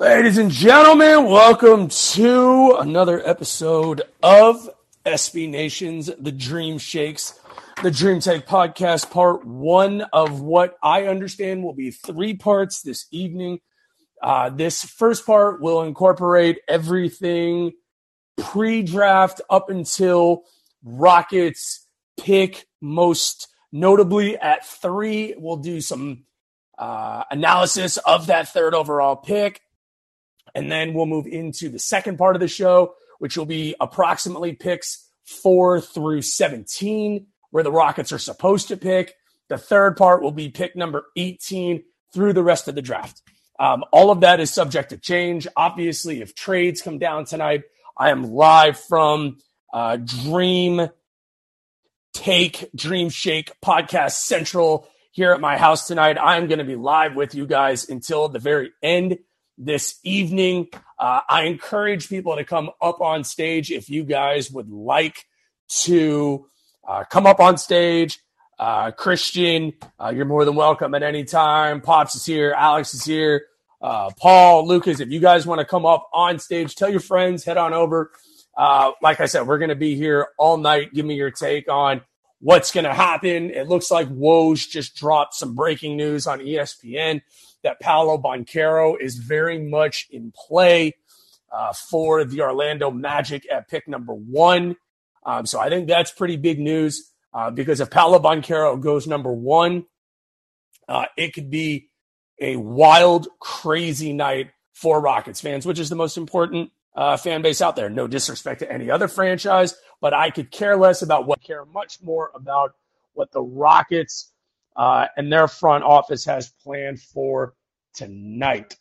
Ladies and gentlemen, welcome to another episode of SB Nation's The Dream Shakes, the Dream Take podcast, part one of what I understand will be 3 parts this evening. This first part will incorporate everything pre-draft up until Rockets pick, most notably at 3. We'll do some analysis of that third overall pick. And then we'll move into the second part of the show, which will be approximately picks 4 through 17, where the Rockets are supposed to pick. The third part will be pick number 18 through the rest of the draft. All of that is subject to change. Obviously, if trades come down tonight, I am live from Dream Take, Dream Shake Podcast Central here at my house tonight. I'm going to be live with you guys until the very end this evening. I encourage people to come up on stage if you guys would like to come up on stage. Christian, you're more than welcome at any time. Pops is here. Alex is here. Paul, Lucas, if you guys want to come up on stage, tell your friends, head on over. Like I said, we're going to be here all night. Give me your take on what's going to happen. It looks like Woj just dropped some breaking news on ESPN that Paolo Banchero is very much in play for the Orlando Magic at pick number 1. So I think that's pretty big news because if Paolo Banchero goes number 1, it could be a wild, crazy night for Rockets fans, which is the most important fan base out there. No disrespect to any other franchise, but I could care less about care much more about what the Rockets and their front office has planned for tonight.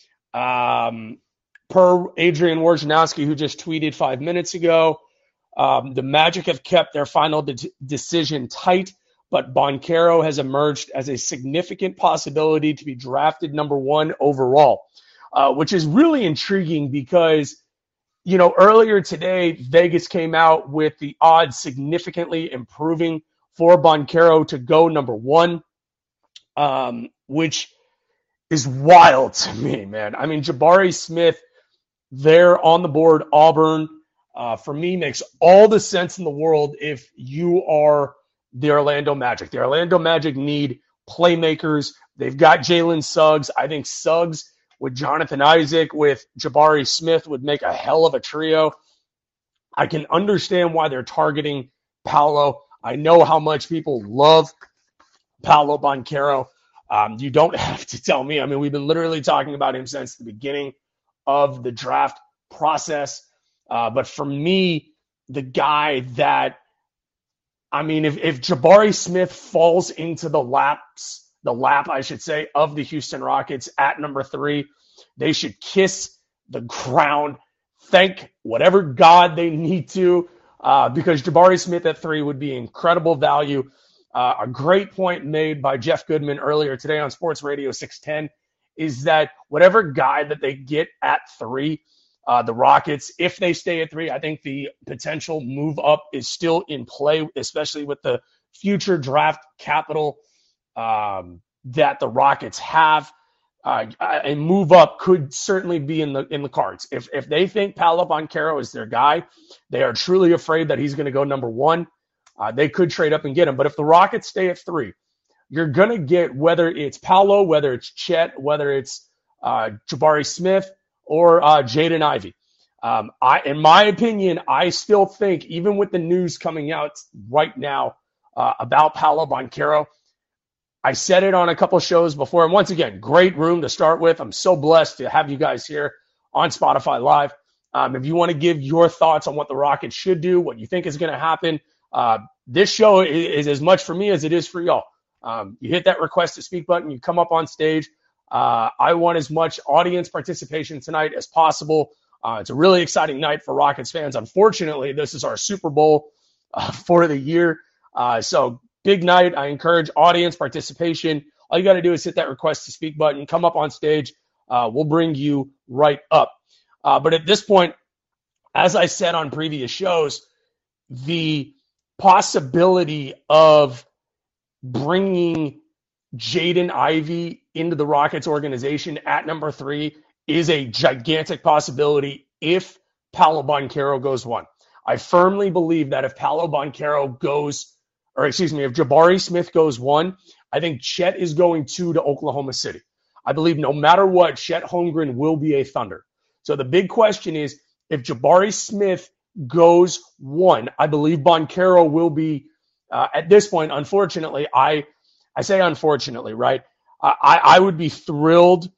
Per Adrian Wojnarowski, who just tweeted 5 minutes ago, the Magic have kept their final decision tight, but Banchero has emerged as a significant possibility to be drafted number 1 overall, which is really intriguing because, you know, earlier today, Vegas came out with the odds significantly improving for Banchero to go number 1, which is wild to me, man. I mean, Jabari Smith there on the board, Auburn, for me makes all the sense in the world if you are the Orlando Magic. The Orlando Magic need playmakers. They've got Jalen Suggs. I think Suggs with Jonathan Isaac, with Jabari Smith would make a hell of a trio. I can understand why they're targeting Paolo. I know how much people love Paolo Banchero. You don't have to tell me. I mean, we've been literally talking about him since the beginning of the draft process. But for me, the guy that, I mean, if Jabari Smith falls into the lap, I should say, of the Houston Rockets at number 3, they should kiss the ground, thank whatever God they need to, because Jabari Smith at 3 would be incredible value. A great point made by Jeff Goodman earlier today on Sports Radio 610 is that whatever guy that they get at 3, the Rockets, if they stay at 3, I think the potential move up is still in play, especially with the future draft capital that the Rockets have. A move up could certainly be in the cards. If they think Paolo Banchero is their guy, they are truly afraid that he's going to go number 1. They could trade up and get him. But if the Rockets stay at 3, you're going to get, whether it's Paolo, whether it's Chet, whether it's Jabari Smith, or Jaden Ivey. In my opinion, I still think, even with the news coming out right now about Paolo Banchero, I said it on a couple shows before. And once again, great room to start with. I'm so blessed to have you guys here on Spotify Live. If you want to give your thoughts on what the Rockets should do, what you think is going to happen, this show is as much for me as it is for y'all. You hit that request to speak button, you come up on stage. I want as much audience participation tonight as possible. It's a really exciting night for Rockets fans. Unfortunately, this is our Super Bowl for the year. So big night. I encourage audience participation. All you got to do is hit that request to speak button, come up on stage. We'll bring you right up. But at this point, as I said on previous shows, the possibility of bringing Jaden Ivey into the Rockets organization at number 3 is a gigantic possibility if Paolo Banchero goes 1. I firmly believe that if Paolo Banchero goes, or excuse me, if Jabari Smith goes 1, I think Chet is going 2 to Oklahoma City. I believe no matter what, Chet Holmgren will be a Thunder. So the big question is, if Jabari Smith goes 1, I believe Banchero will be, at this point, unfortunately, I say unfortunately, right? I would be thrilled.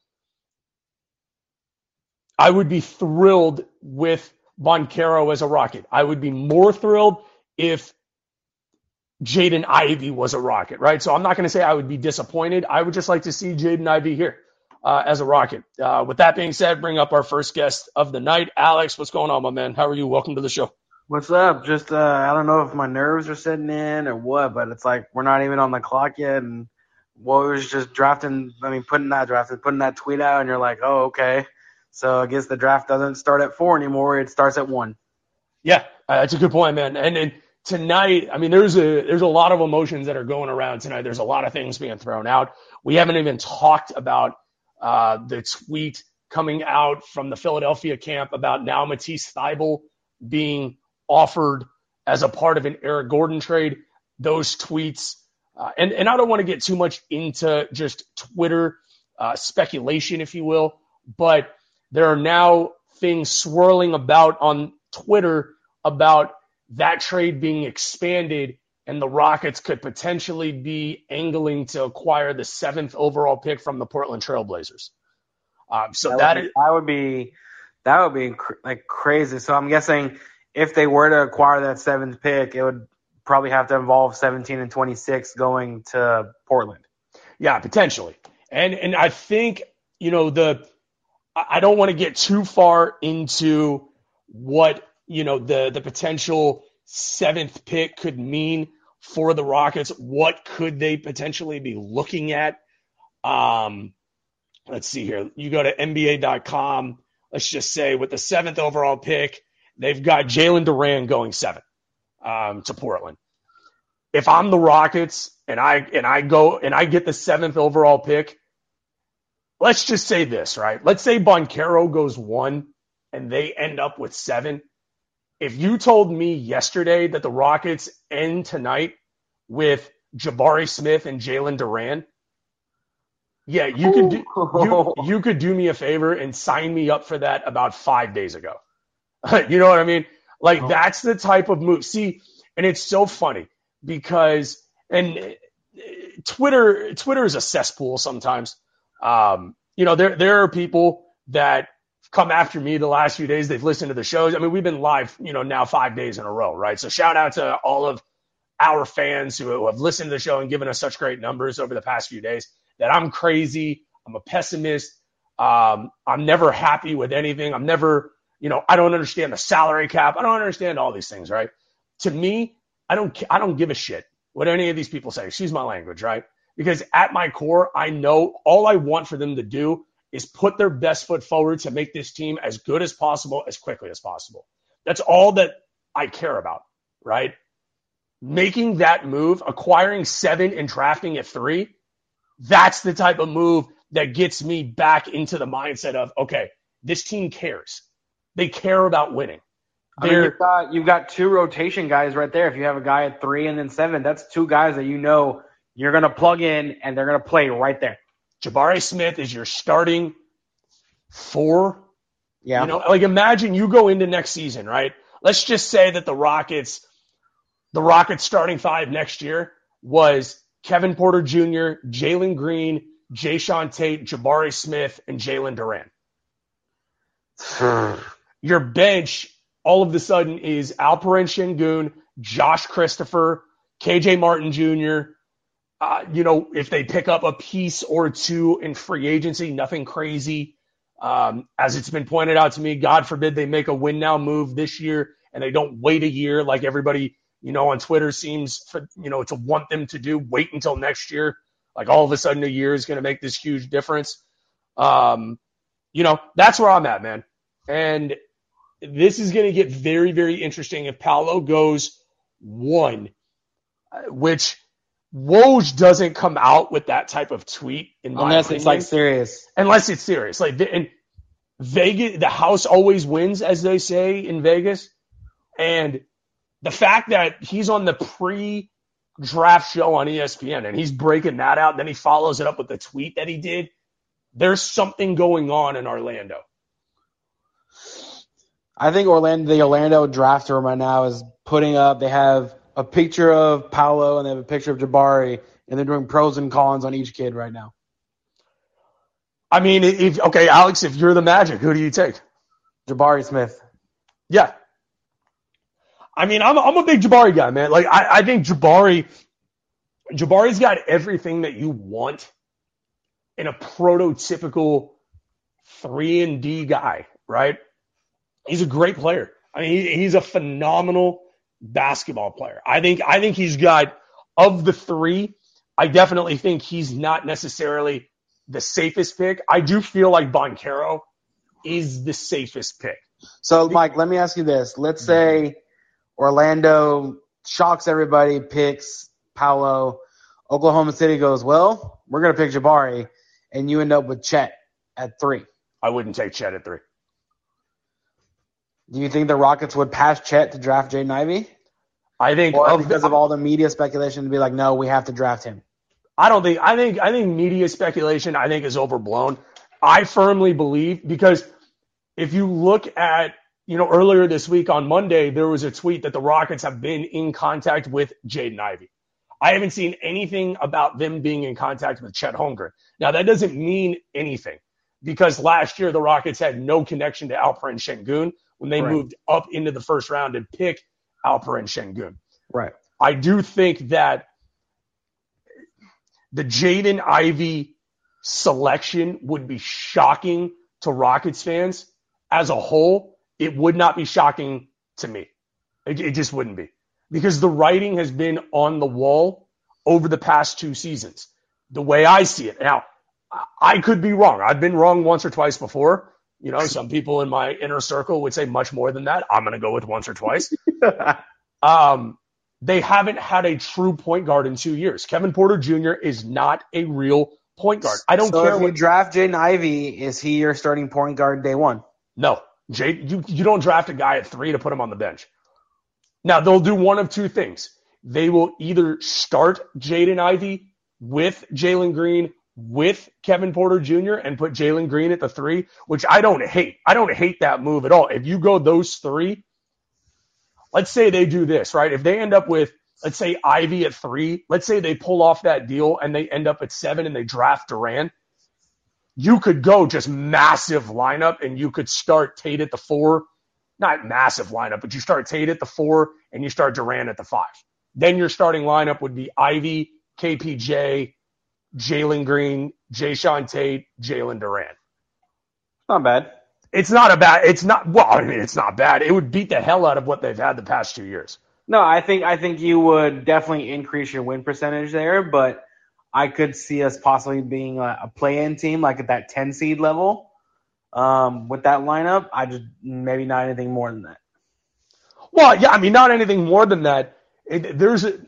I would be thrilled with Banchero as a Rocket. I would be more thrilled if Jaden Ivey was a Rocket, right? So I'm not going to say I would be disappointed. I would just like to see Jaden Ivey here as a Rocket. With that being said, bring up our first guest of the night. Alex, what's going on, my man? How are you? Welcome to the show. What's up? Just I don't know if my nerves are setting in or what, but it's like we're not even on the clock yet, and we was just putting that tweet out, and you're like, oh, okay. So I guess the draft doesn't start at 4 anymore; it starts at 1. Yeah, that's a good point, man. And tonight, I mean, there's a lot of emotions that are going around tonight. There's a lot of things being thrown out. We haven't even talked about the tweet coming out from the Philadelphia camp about now Matisse Thybulle being offered as a part of an Eric Gordon trade. Those tweets, and I don't want to get too much into just Twitter speculation, if you will, but there are now things swirling about on Twitter about that trade being expanded, and the Rockets could potentially be angling to acquire the 7th overall pick from the Portland Trailblazers. That would be like crazy. So I'm guessing if they were to acquire that 7th pick, it would probably have to involve 17 and 26 going to Portland. Yeah, potentially. And I think, I don't want to get too far into what, the potential 7th pick could mean for the Rockets. What could they potentially be looking at? Let's see here. You go to NBA.com. Let's just say with the 7th overall pick, they've got Jalen Duran going 7 to Portland. If I'm the Rockets and I get the 7th overall pick, let's just say this, right? Let's say Banchero goes 1 and they end up with 7. If you told me yesterday that the Rockets end tonight with Jabari Smith and Jalen Duran, yeah, you could do me a favor and sign me up for that about 5 days ago. You know what I mean? Like, that's the type of move. See, and it's so funny because, and Twitter is a cesspool sometimes. There are people that come after me the last few days. They've listened to the shows. I mean, we've been live, now 5 days in a row, right? So shout out to all of our fans who have listened to the show and given us such great numbers over the past few days. That I'm crazy. I'm a pessimist. I'm never happy with anything. I'm never, I don't understand the salary cap. I don't understand all these things, right? To me, I don't give a shit what any of these people say. Excuse my language, right? Because at my core, I know all I want for them to do is put their best foot forward to make this team as good as possible, as quickly as possible. That's all that I care about, right? Making that move, acquiring 7 and drafting at 3, that's the type of move that gets me back into the mindset of, okay, this team cares. They care about winning. You've got 2 rotation guys right there. If you have a guy at 3 and then 7, that's 2 guys that you're going to plug in and they're going to play right there. Jabari Smith is your starting 4. Yeah. Imagine you go into next season, right? Let's just say that the Rockets starting 5 next year was Kevin Porter Jr., Jalen Green, Jayshawn Tate, Jabari Smith, and Jalen Duran. Your bench all of a sudden is Alperen Şengün, Josh Christopher, KJ Martin Jr., if they pick up a piece or 2 in free agency, nothing crazy. As it's been pointed out to me, God forbid they make a win now move this year and they don't wait a year like everybody, on Twitter seems to want them to do. Wait until next year. Like all of a sudden a year is going to make this huge difference. That's where I'm at, man. And this is going to get very, very interesting if Paolo goes 1, which Woj doesn't come out with that type of tweet unless it's like serious. Unless it's serious. And Vegas, the house always wins, as they say in Vegas. And the fact that he's on the pre-draft show on ESPN and he's breaking that out, and then he follows it up with the tweet that he did, there's something going on in Orlando. I think the Orlando draft room right now is putting up, they have a picture of Paolo and they have a picture of Jabari, and they're doing pros and cons on each kid right now. I mean, Alex, if you're the Magic, who do you take? Jabari Smith. Yeah. I mean, I'm a big Jabari guy, man. Like, I think Jabari's got everything that you want in a prototypical 3-and-D guy, right? He's a great player. I mean, he's a phenomenal basketball player. I think he's got, of the three, I definitely think he's not necessarily the safest pick. I do feel like Banchero is the safest pick. So, Mike, let me ask you this. Let's say Orlando shocks everybody, picks Paolo. Oklahoma City goes, well, we're going to pick Jabari, and you end up with Chet at 3. I wouldn't take Chet at 3. Do you think the Rockets would pass Chet to draft Jaden Ivey? I think because of all the media speculation to be like, no, we have to draft him. I think media speculation, I think, is overblown. I firmly believe, because if you look at, earlier this week on Monday, there was a tweet that the Rockets have been in contact with Jaden Ivey. I haven't seen anything about them being in contact with Chet Holmgren. Now, that doesn't mean anything, because last year the Rockets had no connection to Alperen Şengün when they moved up into the first round and picked Alperen Şengün. Right. I do think that the Jaden Ivey selection would be shocking to Rockets fans as a whole. It would not be shocking to me. It just wouldn't be, because the writing has been on the wall over the past 2 seasons, the way I see it. Now, I could be wrong. I've been wrong once or twice before. Some people in my inner circle would say much more than that. I'm going to go with once or twice. They haven't had a true point guard in 2 years. Kevin Porter Jr. is not a real point guard. I don't care. So if you draft Jaden Ivey, is he your starting point guard day one? No. You don't draft a guy at 3 to put him on the bench. Now, they'll do one of two things. They will either start Jaden Ivey with Jalen Green, with Kevin Porter Jr., and put Jalen Green at the 3, which I don't hate. I don't hate that move at all. If you go those 3, let's say they do this, right? If they end up with, let's say, Ivy at 3, let's say they pull off that deal and they end up at 7 and they draft Durant, you could go just massive lineup and you could start Tate at the 4. Not massive lineup, but you start Tate at the 4 and you start Durant at the 5. Then your starting lineup would be Ivy, KPJ, Jalen Green, Jayshawn Tate, Jalen Durant. Not bad. It's not bad. It would beat the hell out of what they've had the past 2 years. No, I think you would definitely increase your win percentage there, but I could see us possibly being a play-in team, like at that 10 seed level. With that lineup, maybe not anything more than that. Well, yeah, I mean, not anything more than that. The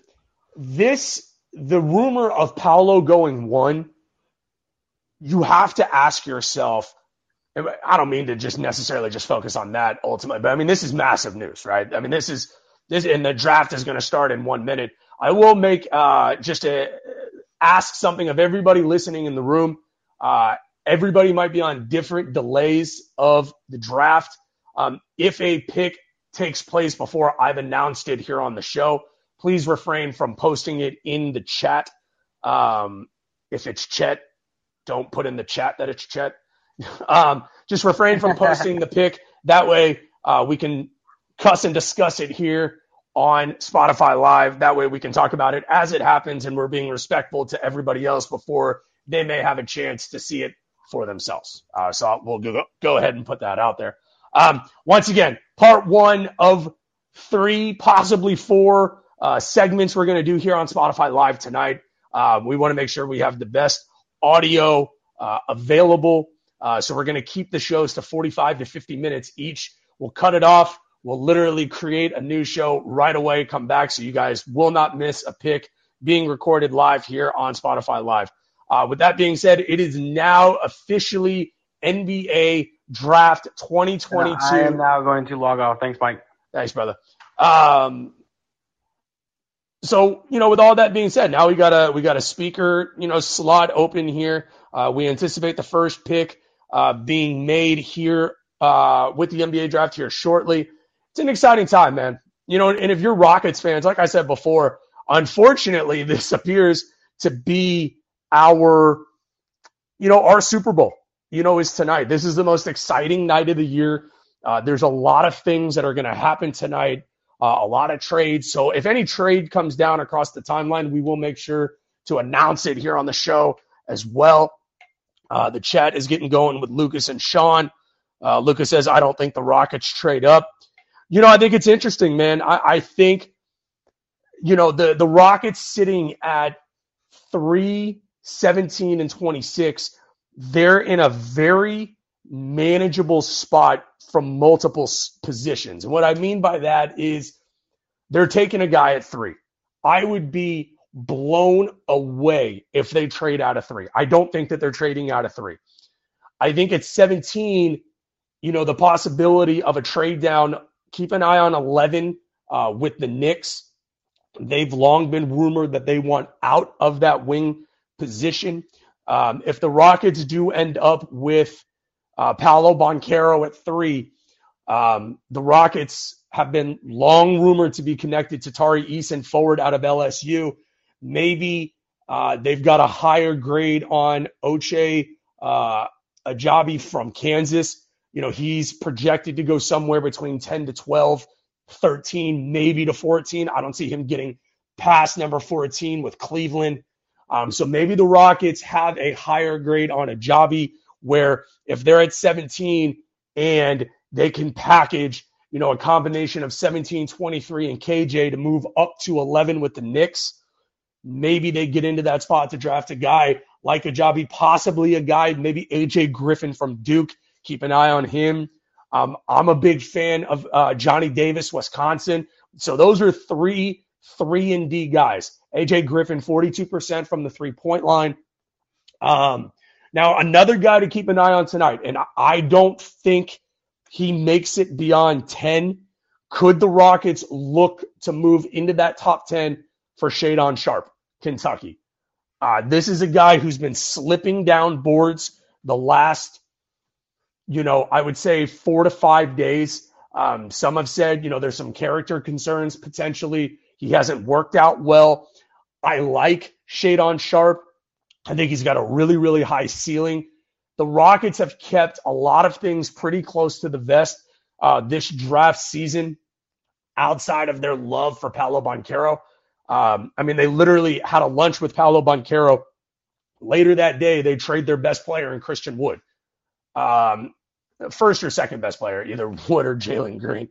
rumor of Paolo going 1, you have to ask yourself, I don't mean to just necessarily just focus on that ultimately, but I mean, this is massive news, right? I mean, this, and the draft is going to start in 1 minute. I will make, ask something of everybody listening in the room. Everybody might be on different delays of the draft. If a pick takes place before I've announced it here on the show, please refrain from posting it in the chat. If it's Chet, don't put in the chat that it's Chet. Just refrain from posting the pick. That way we can cuss and discuss it here on Spotify Live. That way we can talk about it as it happens, and we're being respectful to everybody else before they may have a chance to see it for themselves. So we'll go ahead and put that out there. Once again, part 1 of 3, possibly 4 segments we're going to do here on Spotify Live tonight. We want to make sure we have the best audio available. So we're going to keep the shows to 45 to 50 minutes each. We'll cut it off. We'll literally create a new show right away, come back, so you guys will not miss a pick being recorded live here on Spotify Live. With that being said, it is now officially NBA Draft And 2022. I am now going to log off. Thanks, Mike. Thanks, brother. So, with all that being said, now we got a speaker, slot open here. We anticipate the first pick being made here with the NBA draft here shortly. It's an exciting time, man. And if you're Rockets fans, like I said before, unfortunately, this appears to be our Super Bowl, is tonight. This is the most exciting night of the year. There's a lot of things that are going to happen tonight. A lot of trades. So if any trade comes down across the timeline, we will make sure to announce it here on the show as well. The chat is getting going with Lucas and Sean. Lucas says, I don't think the Rockets trade up. I think it's interesting, man. I think, the Rockets sitting at 3, 17, and 26, they're in a very manageable spot from multiple positions. And what I mean by that is they're taking a guy at 3. I would be blown away if they trade out of 3. I don't think that they're trading out of 3. I think at 17, the possibility of a trade down, keep an eye on 11 with the Knicks. They've long been rumored that they want out of that wing position. If the Rockets do end up with Paolo Banchero at 3, the Rockets have been long rumored to be connected to Tari Eason, forward out of LSU. Maybe they've got a higher grade on Ochai Ajabi from Kansas. He's projected to go somewhere between 10 to 12, 13, maybe to 14. I don't see him getting past number 14 with Cleveland. So maybe the Rockets have a higher grade on Ajabi, where if they're at 17 and they can package, a combination of 17, 23, and KJ to move up to 11 with the Knicks, maybe they get into that spot to draft a guy like Ajabi, possibly a guy, maybe AJ Griffin from Duke. Keep an eye on him. I'm a big fan of Johnny Davis, Wisconsin. So those are 3 3-and-D guys. AJ Griffin, 42% from the three-point line. Now, another guy to keep an eye on tonight, and I don't think he makes it beyond 10. Could the Rockets look to move into that top 10 for Shadon Sharpe, Kentucky? This is a guy who's been slipping down boards the last, I would say 4 to 5 days. Some have said, there's some character concerns potentially. He hasn't worked out well. I like Shadon Sharpe. I think he's got a really, really high ceiling. The Rockets have kept a lot of things pretty close to the vest this draft season outside of their love for Paolo Banchero. They literally had a lunch with Paolo Banchero. Later that day, they trade their best player in Christian Wood. First or second best player, either Wood or Jalen Green.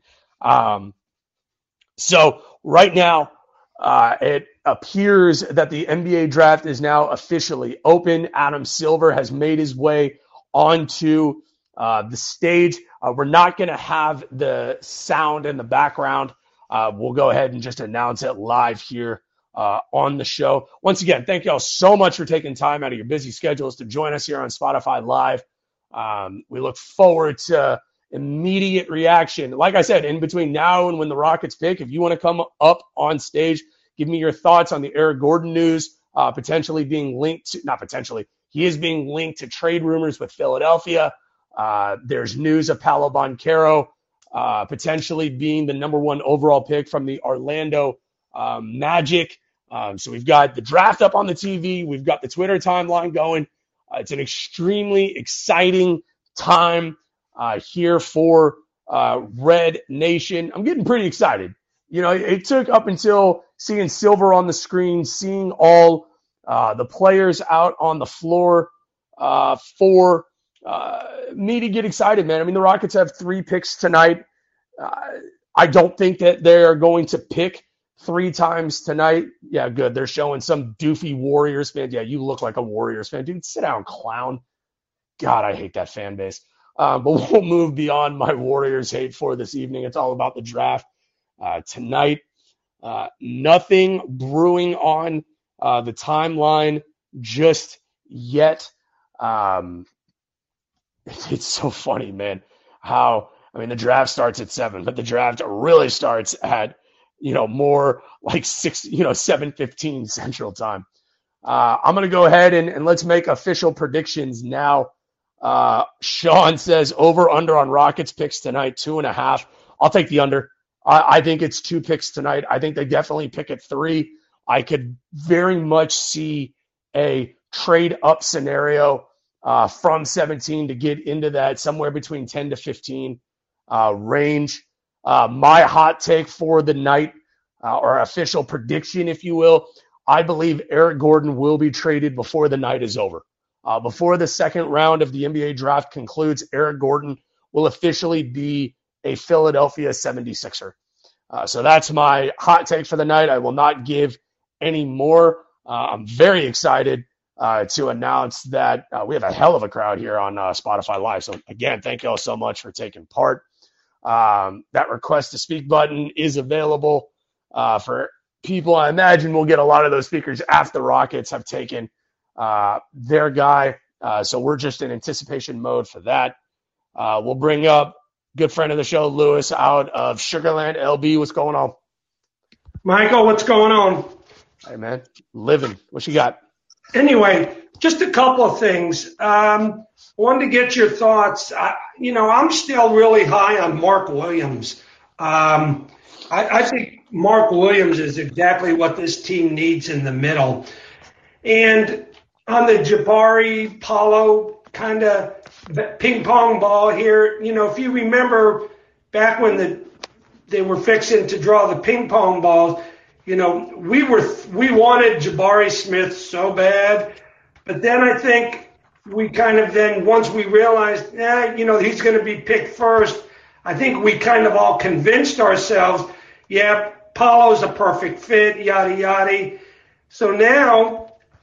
So right now, it appears that the NBA draft is now officially open. Adam Silver has made his way onto the stage. We're not going to have the sound in the background. We'll go ahead and just announce it live here on the show. Once again, thank you all so much for taking time out of your busy schedules to join us here on Spotify Live. We look forward to immediate reaction. Like I said, in between now and when the Rockets pick, if you want to come up on stage, give me your thoughts on the Eric Gordon news, potentially being linked to, not potentially, he is being linked to trade rumors with Philadelphia. There's news of Paolo Banchero potentially being the number 1 overall pick from the Orlando Magic. So we've got the draft up on the TV. We've got the Twitter timeline going. It's an extremely exciting time here for Red Nation. I'm getting pretty excited. It took up until seeing Silver on the screen, seeing all the players out on the floor for me to get excited, man. The Rockets have 3 picks tonight. I don't think that they're going to pick 3 times tonight. Yeah, good. They're showing some doofy Warriors fan. Yeah, you look like a Warriors fan. Dude, sit down, clown. God, I hate that fan base. But we'll move beyond my Warriors hate for this evening. It's all about the draft tonight. Nothing brewing on the timeline just yet. it's so funny, man, how, I mean, the draft starts at 7, but the draft really starts at, more like 7:15 Central Time. I'm going to go ahead and let's make official predictions now. Sean says over under on Rockets picks tonight, 2.5. I'll take the under. I think it's 2 picks tonight. I think they definitely pick at 3. I could very much see a trade up scenario from 17 to get into that somewhere between 10 to 15 range. My hot take for the night, or official prediction, if you will, I believe Eric Gordon will be traded before the night is over. Before the second round of the NBA draft concludes, Eric Gordon will officially be a Philadelphia 76er. So that's my hot take for the night. I will not give any more. I'm very excited to announce that we have a hell of a crowd here on Spotify Live. So again, thank you all so much for taking part. That request to speak button is available for people. I imagine we'll get a lot of those speakers after the Rockets have taken their guy. So we're just in anticipation mode for that. We'll bring up good friend of the show, Lewis, out of Sugarland. LB, what's going on? Michael, what's going on? Hey, man. Living. What you got? Anyway, just a couple of things. Wanted to get your thoughts. I'm still really high on Mark Williams. I think Mark Williams is exactly what this team needs in the middle. And on the Jabari Paolo kind of ping pong ball here, if you remember back when they were fixing to draw the ping pong balls, we wanted Jabari Smith so bad, but then I think we kind of then once we realized, he's going to be picked first. I think we kind of all convinced ourselves, yeah, Paolo's a perfect fit, yada yada. So now,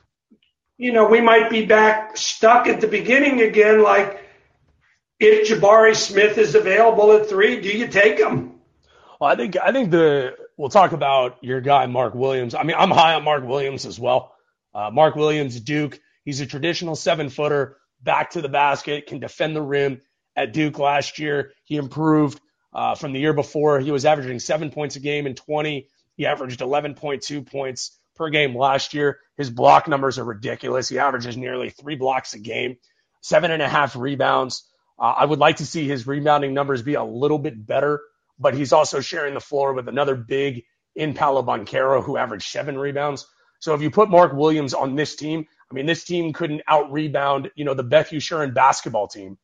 we might be back stuck at the beginning again. Like, if Jabari Smith is available at 3, do you take him? Well, I think we'll talk about your guy, Mark Williams. I mean, I'm high on Mark Williams as well. Mark Williams, Duke, he's a traditional 7-footer, back to the basket, can defend the rim. At Duke last year, he improved from the year before. He was averaging 7 points a game in 20. He averaged 11.2 points per game last year. His block numbers are ridiculous. He averages nearly 3 blocks a game, 7.5 rebounds. I would like to see his rebounding numbers be a little bit better, but he's also sharing the floor with another big in Paolo Banchero, who averaged 7 rebounds. So if you put Mark Williams on this team, I mean, this team couldn't out-rebound, the Beth Ushering basketball team.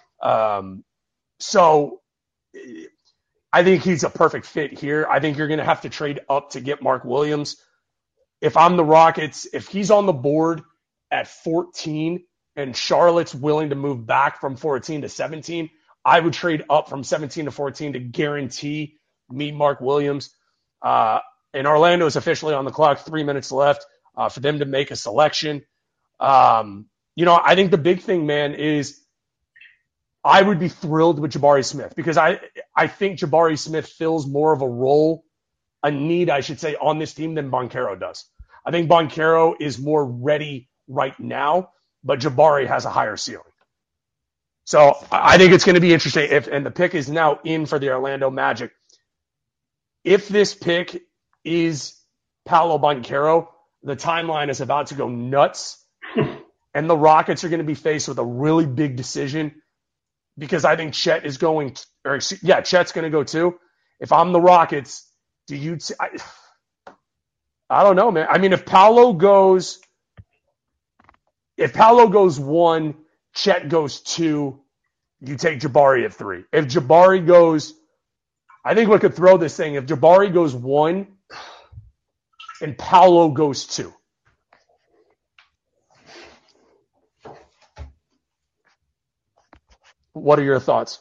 So I think he's a perfect fit here. I think you're going to have to trade up to get Mark Williams. If I'm the Rockets, if he's on the board at 14 and Charlotte's willing to move back from 14 to 17, I would trade up from 17 to 14 to guarantee me Mark Williams. And Orlando is officially on the clock, 3 minutes left for them to make a selection. I think the big thing, man, is I would be thrilled with Jabari Smith because I think Jabari Smith fills more of a need, I should say, on this team than Banchero does. I think Banchero is more ready right now, but Jabari has a higher ceiling. So I think it's going to be interesting and the pick is now in for the Orlando Magic. If this pick is Paolo Banchero, the timeline is about to go nuts, and the Rockets are going to be faced with a really big decision because I think Chet's going to go too. If I'm the Rockets, I don't know, man. I mean, if Paolo goes 1, Chet goes 2, you take Jabari at 3. If Jabari goes, I think we could throw this thing. If Jabari goes 1 and Paolo goes 2. What are your thoughts?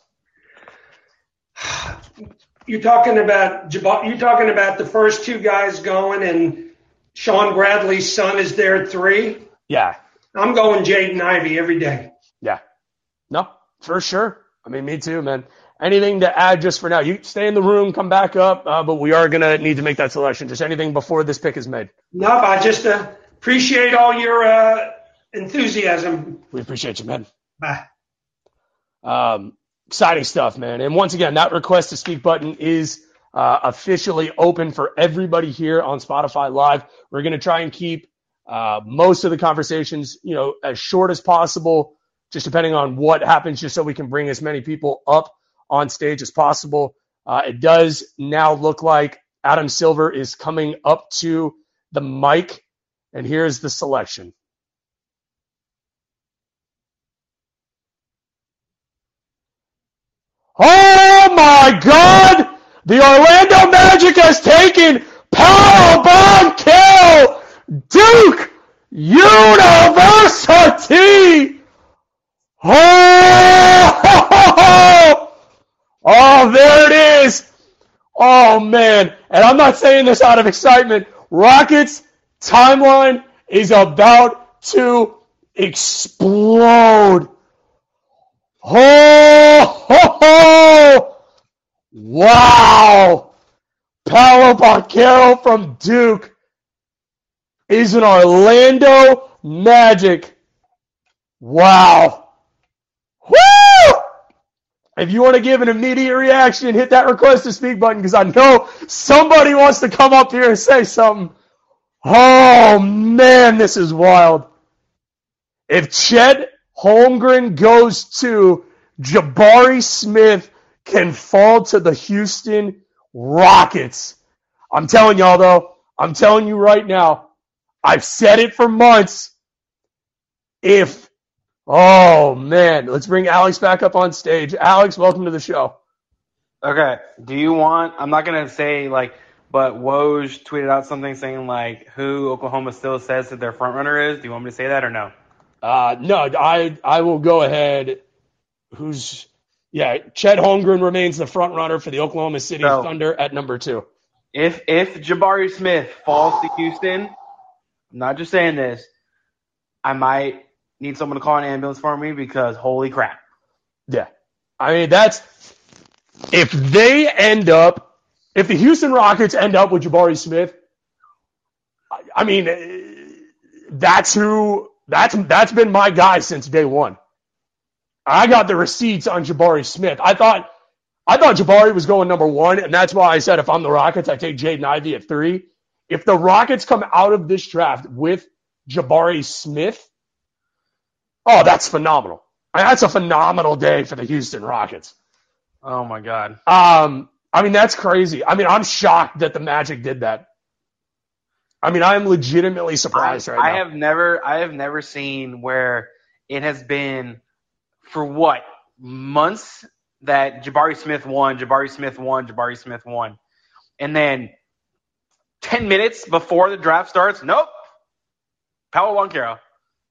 You're talking about the first 2 guys going, and Sean Bradley's son is there at 3. Yeah, I'm going Jaden Ivey every day. Yeah, no, for sure. I mean, me too, man. Anything to add just for now? You stay in the room, come back up, but we are gonna need to make that selection. Just anything before this pick is made. No, I just appreciate all your enthusiasm. We appreciate you, man. Bye. Exciting stuff, man. And once again, that request to speak button is officially open for everybody here on Spotify Live. We're going to try and keep most of the conversations, as short as possible, just depending on what happens, just so we can bring as many people up on stage as possible. It does now look like Adam Silver is coming up to the mic, and here's the selection. Oh my God! The Orlando Magic has taken Paolo Banchero, Duke University! Oh, there it is! Oh man, and I'm not saying this out of excitement. Rockets timeline is about to explode. Wow! Paolo Banchero from Duke is an Orlando Magic. Wow. Woo! If you want to give an immediate reaction, hit that request to speak button, because I know somebody wants to come up here and say something. Oh, man, this is wild. If Chet Holmgren goes to, Jabari Smith can fall to the Houston Rockets. I'm telling y'all, though, I'm telling you right now, I've said it for months. Oh, man, let's bring Alex back up on stage. Alex, welcome to the show. Okay, I'm not going to say, but Woj tweeted out something saying, who Oklahoma still says that their front runner is. Do you want me to say that or no? No, I will go ahead. Chet Holmgren remains the front runner for the Oklahoma City Thunder at number 2. If Jabari Smith falls to Houston, I'm not just saying this, I might need someone to call an ambulance for me, because holy crap. Yeah. I mean, if the Houston Rockets end up with Jabari Smith, I mean, that's been my guy since day one. I got the receipts on Jabari Smith. I thought Jabari was going number 1, and that's why I said if I'm the Rockets, I take Jaden Ivey at 3. If the Rockets come out of this draft with Jabari Smith, oh, that's phenomenal. That's a phenomenal day for the Houston Rockets. Oh my God. I mean, that's crazy. I mean, I'm shocked that the Magic did that. I mean, I am legitimately surprised right now. I have never seen where it has been for months that Jabari Smith won. And then 10 minutes before the draft starts, nope. Paolo Banchero.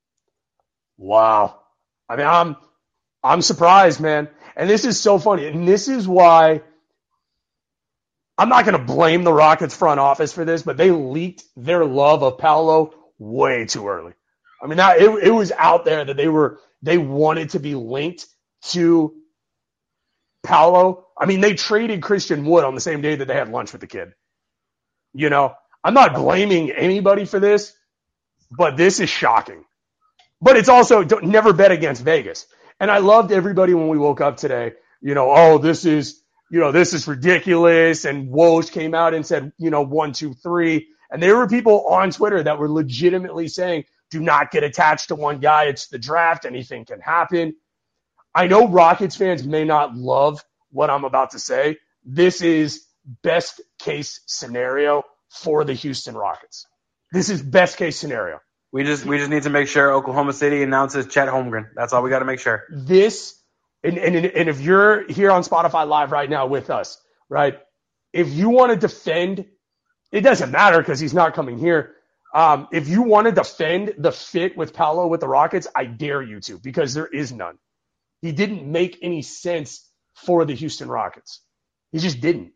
Wow. I mean, I'm surprised, man. And this is so funny. And this is why I'm not going to blame the Rockets front office for this, but they leaked their love of Paolo way too early. I mean, it was out there that they wanted to be linked to Paolo. I mean, they traded Christian Wood on the same day that they had lunch with the kid. I'm not blaming anybody for this, but this is shocking. But it's also, never bet against Vegas. And I loved everybody when we woke up today, this is ridiculous. And Woj came out and said, 1, 2, 3. And there were people on Twitter that were legitimately saying, do not get attached to one guy. It's the draft. Anything can happen. I know Rockets fans may not love what I'm about to say. This is best case scenario for the Houston Rockets. This is best case scenario. We just need to make sure Oklahoma City announces Chet Holmgren. That's all we got to make sure. And if you're here on Spotify Live right now with us, right, if you want to defend, it doesn't matter because he's not coming here. If you want to defend the fit with Paolo with the Rockets, I dare you to, because there is none. He didn't make any sense for the Houston Rockets. He just didn't.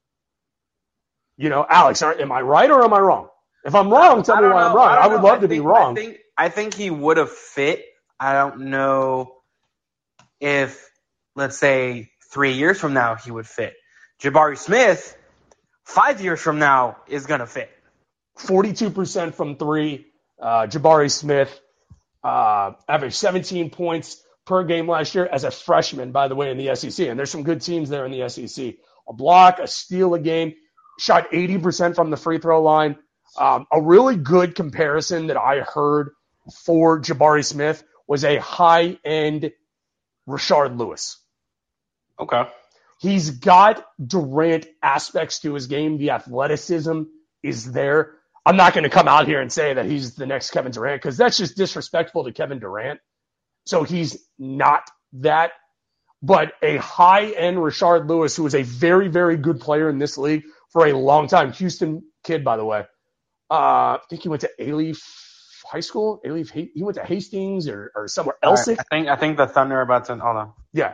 Alex, am I right or am I wrong? If I'm wrong, tell me why I'm wrong. I would love to be wrong. I think he would have fit. I don't know if, let's say, 3 years from now he would fit. Jabari Smith, 5 years from now, is going to fit. 42% from 3. Jabari Smith averaged 17 points per game last year as a freshman, by the way, in the SEC. And there's some good teams there in the SEC. A block, a steal a game, shot 80% from the free throw line. A really good comparison that I heard for Jabari Smith was a high-end Rashard Lewis. Okay. He's got Durant aspects to his game. The athleticism is there. I'm not going to come out here and say that he's the next Kevin Durant because that's just disrespectful to Kevin Durant. So he's not that. But a high-end Rashard Lewis, who was a very, very good player in this league for a long time. Houston kid, by the way. I think he went to Alief High School. He went to Hastings or somewhere else. Right. I think the Thunder are about to – hold on. Yeah.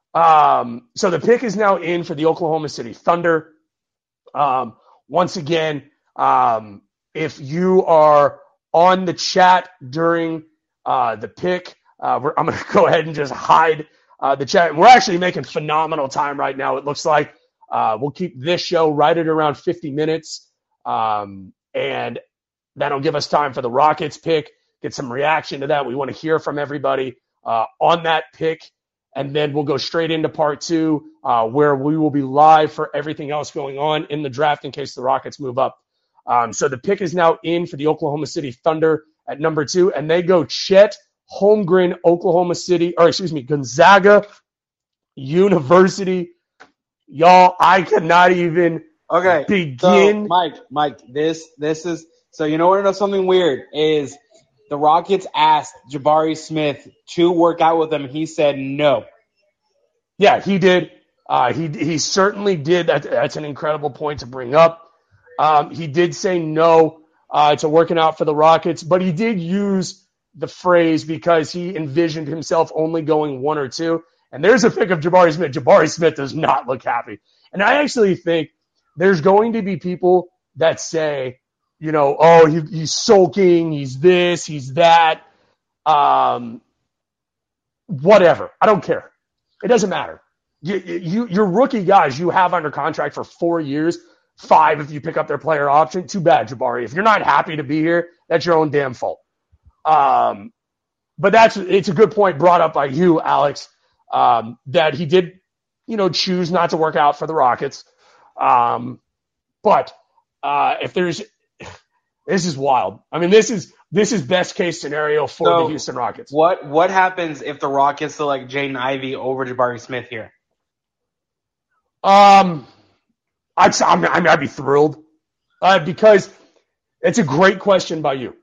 So the pick is now in for the Oklahoma City Thunder. Once again, if you are on the chat during the pick, I'm going to go ahead and just hide the chat. We're actually making phenomenal time right now. It looks like we'll keep this show right at around 50 minutes. And that'll give us time for the Rockets pick, get some reaction to that. We want to hear from everybody on that pick. And then we'll go straight into part two, where we will be live for everything else going on in the draft in case the Rockets move up. So the pick is now in for the Oklahoma City Thunder at number 2, and they go Chet Holmgren, Gonzaga University. Y'all, I cannot even begin. So Mike, this is so you know what? Something weird is the Rockets asked Jabari Smith to work out with them. He said no. Yeah, he did. He certainly did. That's an incredible point to bring up. He did say no to working out for the Rockets, but he did use the phrase because he envisioned himself only going 1 or 2. And there's a pic of Jabari Smith. Jabari Smith does not look happy. And I actually think there's going to be people that say, you know, oh, he's sulking, he's this, he's that. Whatever. I don't care. It doesn't matter. You're rookie guys you have under contract for 4 years, 5 if you pick up their player option. Too bad, Jabari. If you're not happy to be here, that's your own damn fault. But it's a good point brought up by you, Alex, that he did, choose not to work out for the Rockets. But if there's this is wild. I mean, this is best case scenario for the Houston Rockets. What happens if the Rockets select Jaden Ivey over Jabari Smith here? I'd be thrilled because it's a great question by you.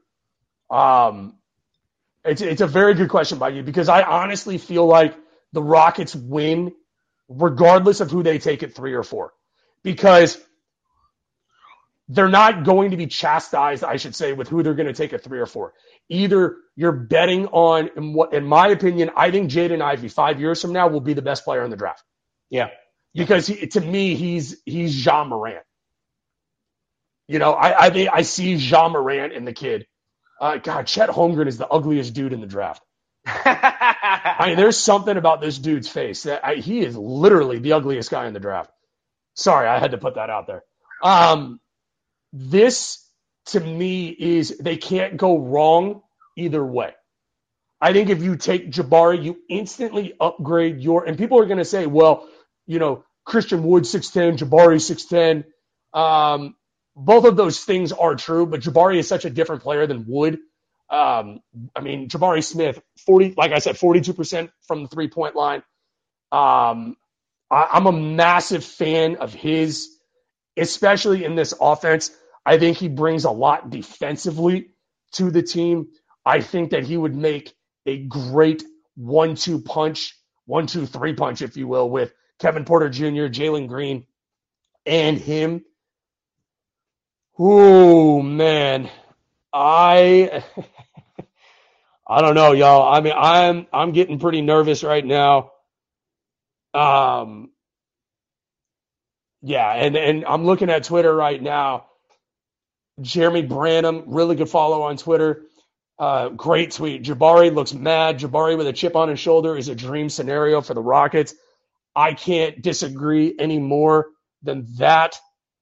It's a very good question by you because I honestly feel like the Rockets win regardless of who they take at 3 or 4 because they're not going to be chastised, I should say, with who they're going to take at 3 or 4. Either you're betting on, in my opinion, I think Jaden Ivey 5 years from now will be the best player in the draft. Yeah. Because to me, he's Ja Morant. I see Ja Morant in the kid. God, Chet Holmgren is the ugliest dude in the draft. I mean, there's something about this dude's face that he is literally the ugliest guy in the draft. Sorry, I had to put that out there. This, to me, is they can't go wrong either way. I think if you take Jabari, you instantly upgrade and people are going to say, well, Christian Wood 6'10", Jabari 6'10". Both of those things are true, but Jabari is such a different player than Wood. Jabari Smith, 42% from the 3-point line. I'm a massive fan of his, especially in this offense. I think he brings a lot defensively to the team. I think that he would make a great 1-2 punch, 1-2-3 punch, if you will, with Kevin Porter Jr., Jalen Green, and him. Oh, man. I don't know, y'all. I mean, I'm getting pretty nervous right now. Yeah, and I'm looking at Twitter right now. Jeremy Branham, really good follow on Twitter. Great tweet. Jabari looks mad. Jabari with a chip on his shoulder is a dream scenario for the Rockets. I can't disagree any more than that.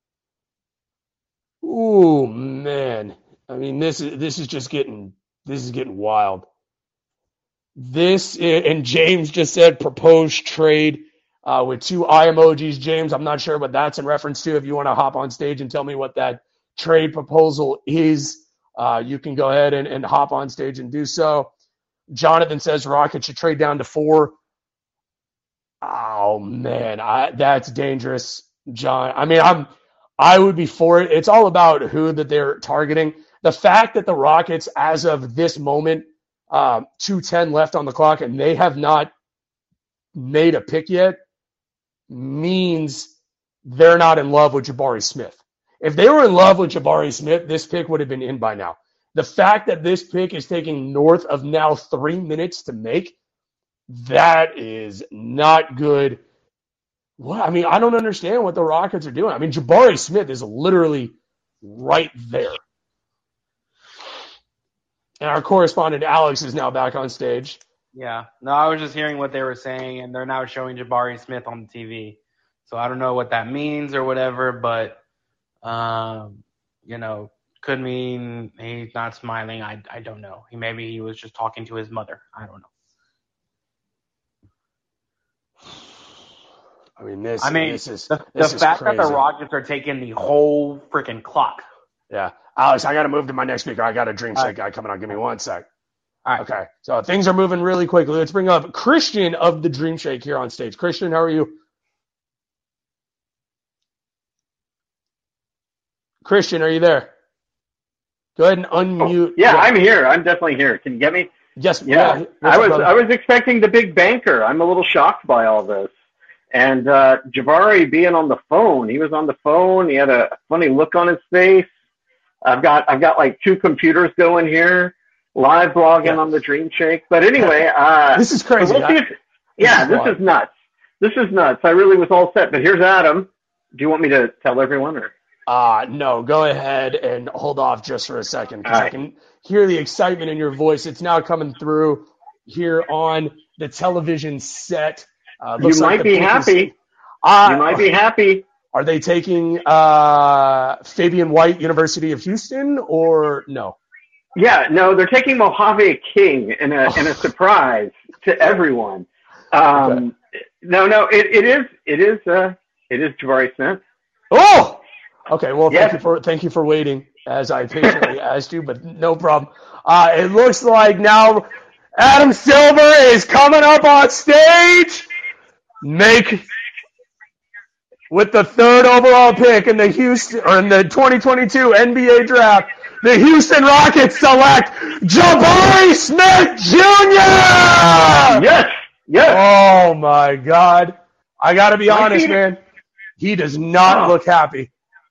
Ooh, man. I mean, this is getting wild. This, and James just said proposed trade with 2 eye emojis. James, I'm not sure what that's in reference to. If you want to hop on stage and tell me what that trade proposal is, you can go ahead and hop on stage and do so. Jonathan says Rockets should trade down to 4. Oh, man, that's dangerous, John. I mean, I would be for it. It's all about who that they're targeting. The fact that the Rockets, as of this moment, 2:10 left on the clock, and they have not made a pick yet, means they're not in love with Jabari Smith. If they were in love with Jabari Smith, this pick would have been in by now. The fact that this pick is taking north of now 3 minutes to make, that is not good. What? I mean, I don't understand what the Rockets are doing. I mean, Jabari Smith is literally right there. And our correspondent Alex is now back on stage. Yeah. No, I was just hearing what they were saying, and they're now showing Jabari Smith on the TV. So I don't know what that means or whatever, but, could mean he's not smiling. I don't know. Maybe he was just talking to his mother. I don't know. I mean, this is the fact crazy. that the Rockets are taking the whole freaking clock. Yeah. Alex, I got to move to my next speaker. I got a Dream Shake guy coming on. Give me 1 sec. All right. Okay. So things are moving really quickly. Let's bring up Christian of the Dream Shake here on stage. Christian, how are you? Christian, are you there? Go ahead and unmute. Oh, yeah, I'm here. I'm definitely here. Can you get me? Yes. Yeah. I was expecting the big banker. I'm a little shocked by all this. And Jabari being on the phone, he was on the phone. He had a funny look on his face. I've got like 2 computers going here, live blogging on the Dream Shake. But anyway, this is crazy. So we'll see this is nuts. This is nuts. I really was all set. But here's Adam. Do you want me to tell everyone or? No, go ahead and hold off just for a second because I can hear the excitement in your voice. It's now coming through here on the television set. You might be happy. You might be happy. Are they taking Fabian White, University of Houston, or no? Yeah, no, they're taking Mojave King in a surprise to everyone. Okay. No, it is Jabari Smith. Oh, okay. Well, thank you for waiting as I patiently asked you, but no problem. It looks like now Adam Silver is coming up on stage. With the 3rd overall pick in the 2022 NBA draft, the Houston Rockets select Jabari Smith Jr. Yes. Oh my God! I got to be honest, man. He does not look happy.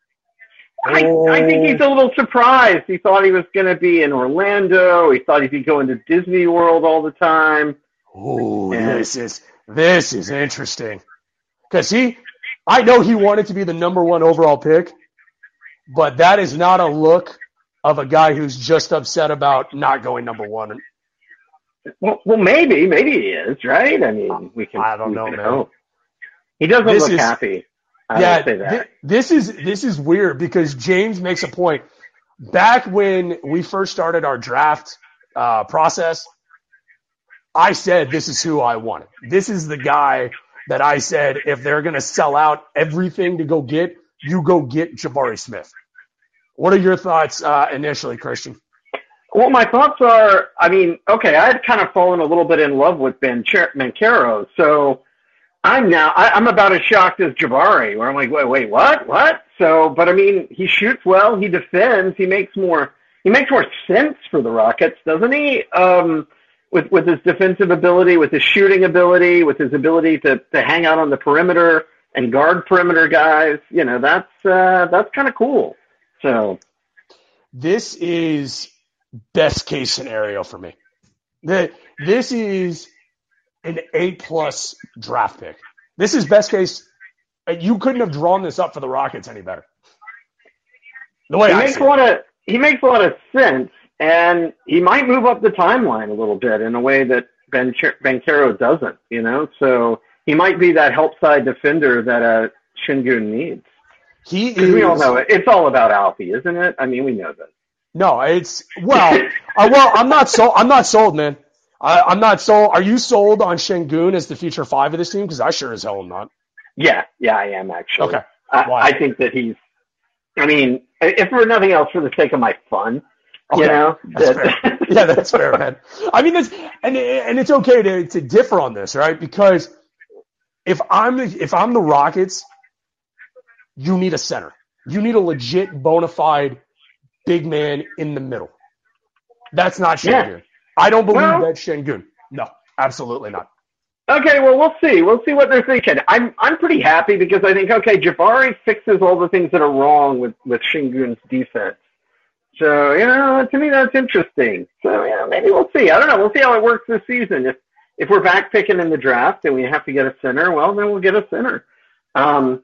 I think he's a little surprised. He thought he was going to be in Orlando. He thought he'd be going to Disney World all the time. Oh, this is interesting because I know he wanted to be the number 1 overall pick, but that is not a look of a guy who's just upset about not going number 1. Well, maybe he is, right? I mean, I don't know, man. Hope. He doesn't look happy. I would say that. This is weird because James makes a point. Back when we first started our draft process, I said this is who I wanted. This is the guy that I said if they're going to sell out everything to go get, you go get Jabari Smith. What are your thoughts initially, Christian? Well, my thoughts are, I had kind of fallen a little bit in love with Banchero, so I'm about as shocked as Jabari, where I'm like, wait, what? So, but he shoots well, he defends, he makes more sense for the Rockets, doesn't he? With his defensive ability, with his shooting ability, with his ability to hang out on the perimeter and guard perimeter guys, that's kind of cool. So, this is best case scenario for me. This is an A+ draft pick. This is best case. You couldn't have drawn this up for the Rockets any better. The way he makes a lot of sense, and he might move up the timeline a little bit in a way that Banchero doesn't. So he might be that help side defender that Şengün needs. We all know it. It's all about Alfie, isn't it? We know that. No, I'm not sold, man. I'm not sold. Are you sold on Şengün as the future 5 of this team? Because I sure as hell am not. Yeah, I am actually. Okay. I think that he's. I mean, if for nothing else, for the sake of my fun, Okay. you know. That's fair. Yeah, that's fair, man. I mean, and it's okay to differ on this, right? Because if I'm the Rockets, you need a center. You need a legit, bona fide big man in the middle. That's not Şengün. Yeah. I don't believe that's Şengün. No, absolutely not. Okay, well, we'll see. We'll see what they're thinking. I'm pretty happy because I think, okay, Jabari fixes all the things that are wrong with Şengün's defense. So, to me, that's interesting. So, maybe we'll see. I don't know. We'll see how it works this season. If we're back picking in the draft and we have to get a center, well, then we'll get a center. I mean,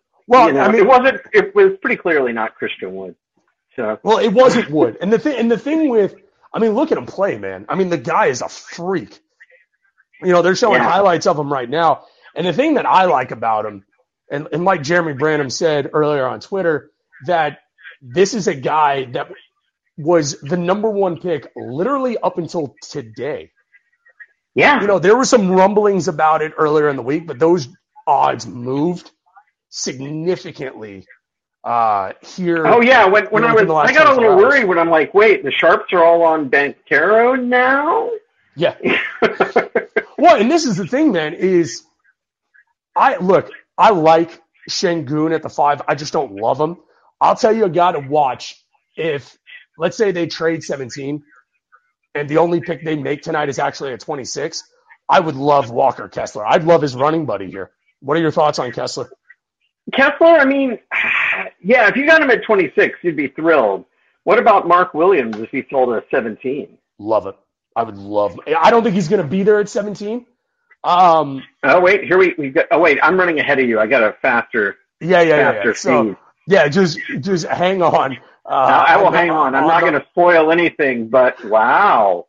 it was pretty clearly not Christian Wood. So. Well, it wasn't Wood. And the thing with, I mean, look at him play, man. I mean, the guy is a freak. They're showing highlights of him right now. And the thing that I like about him, and like Jeremy Branham said earlier on Twitter, that this is a guy that was the number 1 pick literally up until today. Yeah. There were some rumblings about it earlier in the week, but those odds moved significantly here. Oh, yeah. When I got a little worried when I'm like, wait, the Sharps are all on Banchero now? Yeah. Well, and this is the thing, man, is I like Şengün at the 5. I just don't love him. I'll tell you a guy to watch if, let's say they trade 17 and the only pick they make tonight is actually at 26. I would love Walker Kessler. I'd love his running buddy here. What are your thoughts on Kessler? Kessler, I mean, yeah, if you got him at 26, you'd be thrilled. What about Mark Williams if he sold at 17? Love it. I would love. I don't think he's going to be there at 17. Oh wait, here we got. Oh wait, I'm running ahead of you. I got a faster. Yeah. Speed. So just hang on. I will hang on. I'm not going to spoil anything, but wow.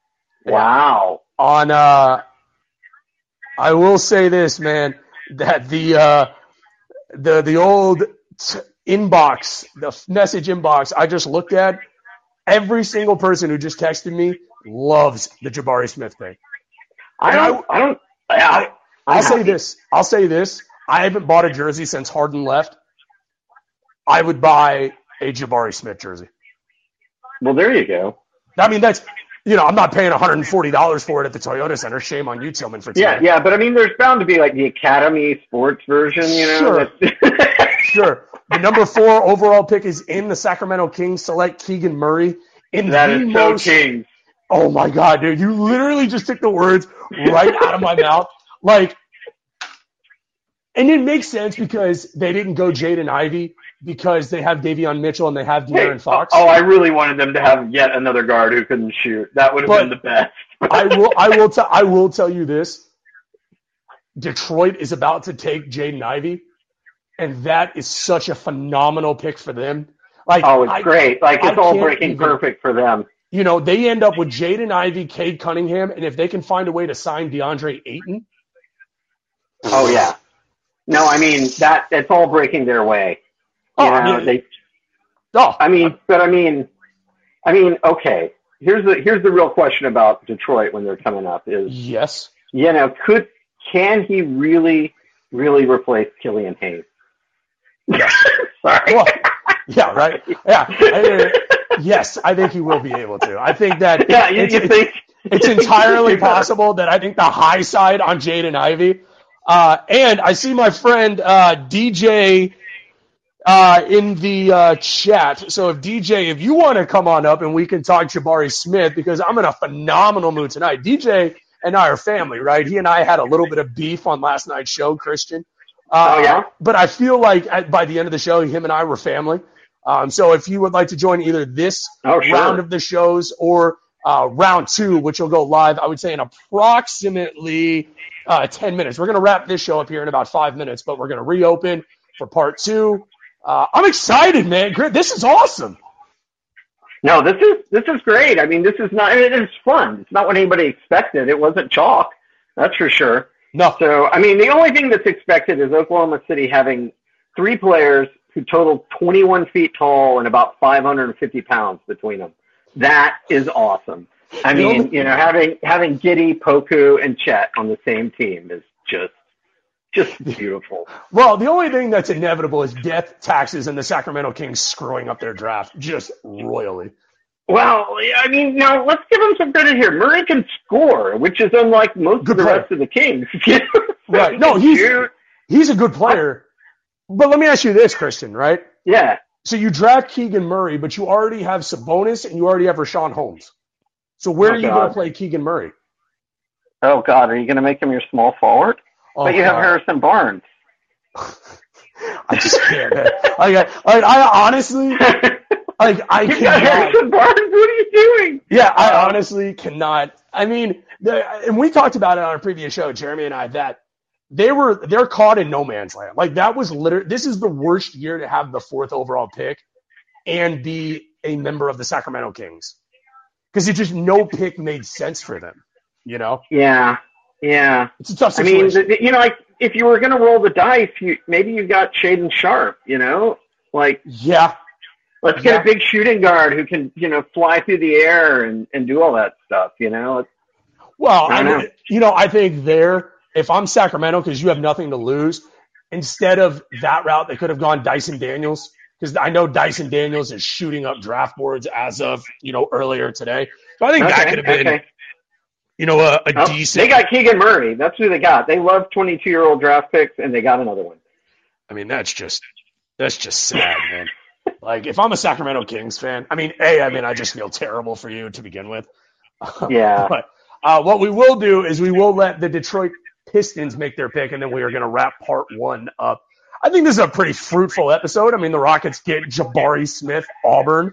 On I will say this, man, that the old inbox, the message inbox I just looked at, every single person who just texted me loves the Jabari Smith thing. I'll say this. I haven't bought a jersey since Harden left. I would buy a Jabari Smith jersey. Well, there you go. I mean, that's, I'm not paying $140 for it at the Toyota Center. Shame on you, Tillman, for that. Yeah, but I mean, there's bound to be like the Academy Sports version, Sure. Sure. The number 4 overall pick is in the Sacramento Kings. Select Keegan Murray. That is so Kings. Oh my God, dude! You literally just took the words right out of my mouth. And it makes sense because they didn't go Jaden Ivey because they have Davion Mitchell and they have De'Aaron Fox. Oh, I really wanted them to have yet another guard who couldn't shoot. That would have been the best. I will tell you this: Detroit is about to take Jaden Ivey, and that is such a phenomenal pick for them. It's great. It's all breaking perfect for them. They end up with Jaden Ivey, Cade Cunningham, and if they can find a way to sign DeAndre Ayton. Oh, yeah. No, I mean, it's all breaking their way. Okay. Here's the real question about Detroit when they're coming up is, yes. Can he really, really replace Killian Hayes? Yeah. Sorry. Well, yeah, right. Yeah. Yes, I think he will be able to. I think that it's entirely possible that I think the high side on Jaden Ivey. And I see my friend DJ in the chat. So if you want to come on up and we can talk Jabari Smith, because I'm in a phenomenal mood tonight. DJ and I are family, right? He and I had a little bit of beef on last night's show, Christian. But I feel like by the end of the show, him and I were family. So if you would like to join either this round of the shows or round 2, which will go live, I would say in approximately 10 minutes. We're going to wrap this show up here in about 5 minutes, but we're going to reopen for part 2. I'm excited, man. This is awesome. No, this is great. I mean, it is fun. It's not what anybody expected. It wasn't chalk. That's for sure. No. So, I mean, the only thing that's expected is Oklahoma City having 3 players who total 21 feet tall and about 550 pounds between them. That is awesome. I mean, having Giddey, Poku, and Chet on the same team is just beautiful. Well, the only thing that's inevitable is death, taxes, and the Sacramento Kings screwing up their draft just royally. Well, I mean, now let's give him some credit here. Murray can score, which is unlike most of the rest of the Kings. Right. No, he's a good player. But let me ask you this, Christian, right? Yeah. So you draft Keegan Murray, but you already have Sabonis and you already have Rashawn Holmes. So where are you going to play Keegan Murray? Oh, God. Are you going to make him your small forward? But you have Harrison Barnes. I just can't, man. I honestly, I cannot. Harrison Barnes, what are you doing? Yeah, I honestly cannot. I mean, and we talked about it on a previous show, Jeremy and I, that they're caught in no man's land. Like, that was literally, this is the worst year to have the 4th overall pick and be a member of the Sacramento Kings. Because it just, no pick made sense for them, you know? Yeah. It's a tough situation. I mean, like, if you were going to roll the dice, maybe you got Shaden Sharp, you know? Like, yeah. Let's get a big shooting guard who can, fly through the air and do all that stuff, you know? Well, I think if I'm Sacramento, because you have nothing to lose, instead of that route, they could have gone Dyson Daniels, because I know Dyson Daniels is shooting up draft boards as of, earlier today. So I think that could have been, a decent. They got Keegan Murray. That's who they got. They love 22-year-old draft picks, and they got another one. I mean, that's just sad, man. Like, if I'm a Sacramento Kings fan, I just feel terrible for you to begin with. Yeah. But what we will do is we will let the Detroit Pistons make their pick, and then we are going to wrap part 1 up. I think this is a pretty fruitful episode. I mean, the Rockets get Jabari Smith, Auburn.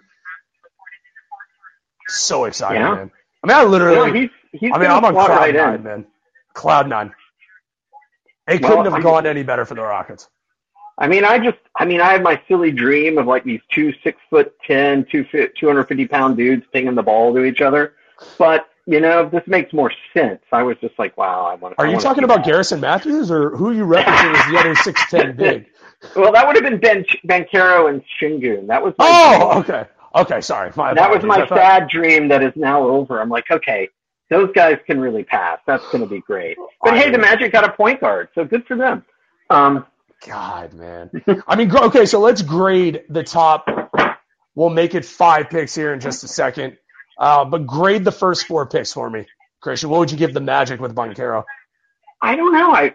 So excited, man. I mean, I literally I'm on cloud nine, man. Cloud 9. They couldn't have gone any better for the Rockets. I mean, I have my silly dream of like these 2 6'10", 250-pound dudes pinging the ball to each other. But, this makes more sense. I was just like, wow, Are you talking about Garrison Matthews, or who are you referencing as the other 6'10" big? Well, that would have been Banchero and Şengün. That was okay. Okay, sorry. That was my sad dream that is now over. I'm like, okay, those guys can really pass. That's going to be great. But hey, the Magic got a point guard, so good for them. God, man. I mean, okay, so let's grade the top. We'll make it 5 picks here in just a second. But grade the first 4 picks for me, Christian. What would you give the Magic with Banchero? I don't know.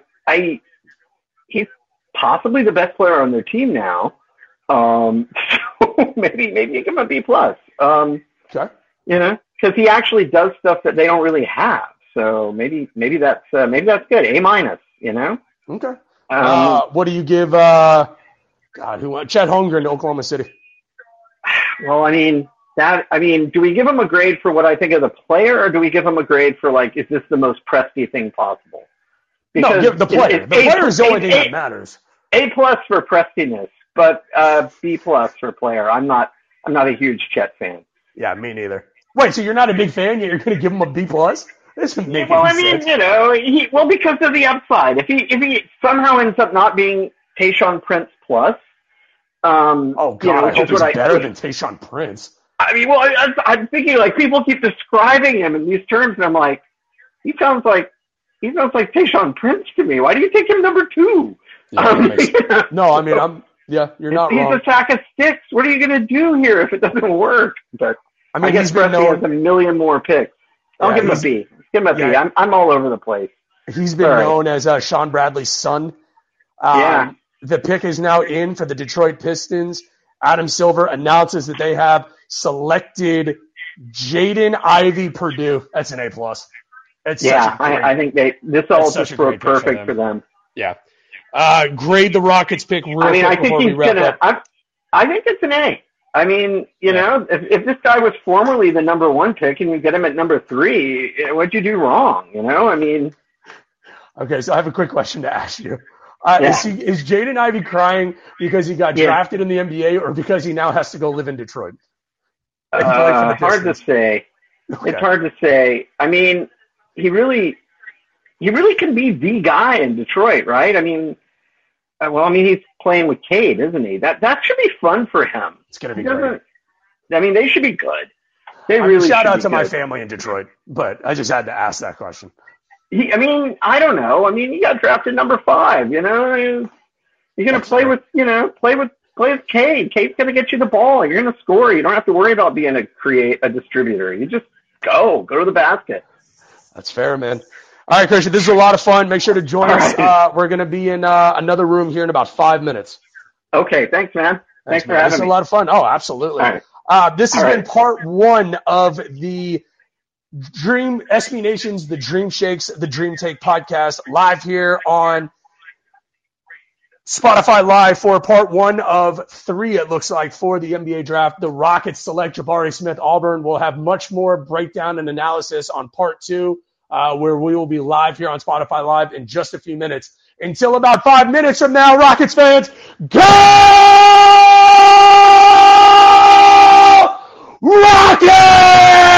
He's possibly the best player on their team now. So maybe you give him a B+. Okay. Because he actually does stuff that they don't really have. So maybe that's good. A-. Okay. What do you give? Chet Holmgren to Oklahoma City? Well, do we give him a grade for what I think of the player, or do we give him a grade for, like, is this the most Presty thing possible? Because no, give the player. The player is the only thing that matters. A+ for Prestiness, but B+ for player. I'm not a huge Chet fan. Yeah, me neither. Wait, so you're not a big fan, yet you're going to give him a B+? This would make sense. Because of the upside. If he somehow ends up not being Tayshaun Prince plus, I hope he's better than Tayshaun Prince. I'm thinking, like, people keep describing him in these terms, and I'm like, he sounds like Tayshaun Prince to me. Why do you take him number 2? Yeah, you're not wrong. He's a sack of sticks. What are you going to do here if it doesn't work? But I guess Preston has a million more picks. I'll give him a B. Give him a B. I'm all over the place. He's been known as Sean Bradley's son. The pick is now in for the Detroit Pistons. Adam Silver announces that they have selected Jaden Ivey Purdue. That's an A+. I think this all just worked perfect for them. Yeah. Grade the Rockets pick real quick before we wrap up. I think it's an A. If this guy was formerly the number 1 pick and you get him at number 3, what'd you do wrong? Okay, so I have a quick question to ask you. Is Jaden Ivey crying because he got drafted in the NBA, or because he now has to go live in Detroit? Hard to say. Okay. It's hard to say. He really can be the guy in Detroit, right? He's playing with Cade, isn't he? That should be fun for him. It's going to be great. They should be good. Shout out to my family in Detroit, but I just had to ask that question. I don't know. He got drafted number 5. You're going to play with Cade. Cade's going to get you the ball. You're going to score. You don't have to worry about being a distributor. You just go to the basket. That's fair, man. All right, Christian, this is a lot of fun. Make sure to join us. We're going to be in another room here in about 5 minutes. Okay, thanks, man. Thanks for having me. This is a lot of fun. Oh, absolutely. This has been part 1 of the Dream SB Nation's The Dream Shakes, The Dream Take podcast, live here on Spotify Live for part 1 of 3, it looks like, for the NBA draft. The Rockets select Jabari Smith Auburn. We'll have much more breakdown and analysis on part 2, where we will be live here on Spotify Live in just a few minutes. Until about 5 minutes from now, Rockets fans, go Rockets!